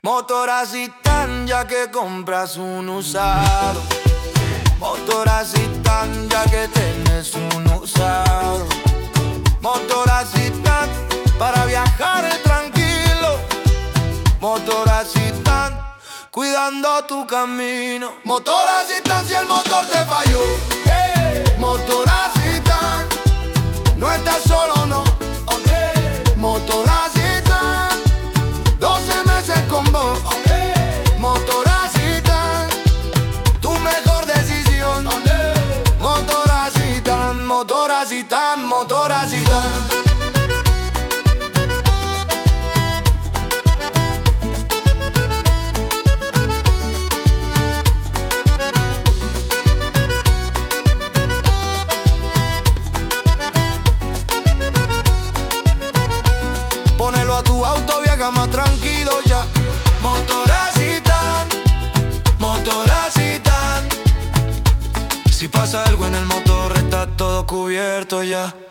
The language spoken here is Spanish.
Motoracitán, ya que compras un usado. Motoracitán, ya que tienes un usado. Motoracitán, para viajar tranquilo. Motoracitán, cuidando tu camino. Motoracitán, si el motor te falló. Motoracitán, no estás solo, no. Motoracitán, 12 meses con vos. Motoracitán, tu mejor decisión. Motoracitán, Motoracitán, Motoracitán. Ponelo a tu auto, viaja más tranquilo ya. Motoracitán, Motoracitán. Si pasa algo en el motor, está todo cubierto ya.